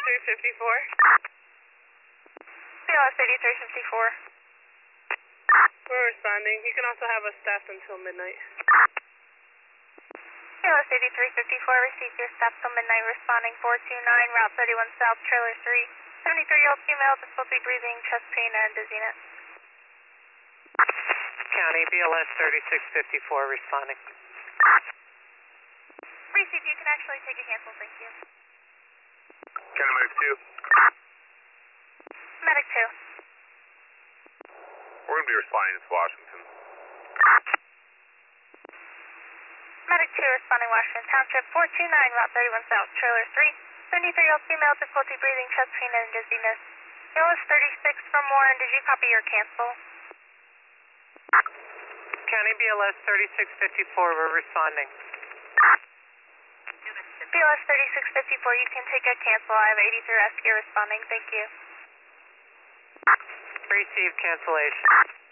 8354. BLS 8354. We're responding. You can also have us staffed until midnight. BLS 8354, received your staff till midnight, responding 429, Route 31 South, Trailer 3. 73-year-old female, difficulty breathing, chest pain, and dizziness. County, BLS 3654, responding. Received, you can actually take a cancel, thank you. County Medic 2. Medic 2. We're going to be responding to Washington. Medic 2, responding Washington Township, 429, Route 31 South, Trailer 3. 73-year-old female, difficulty breathing, chest pain, and dizziness. BLS 36 from Warren, did you copy your cancel? County, BLS 3654, we're responding. BLS 3654, you can take a cancel. I have 80 through rescue responding, thank you. Received cancellation.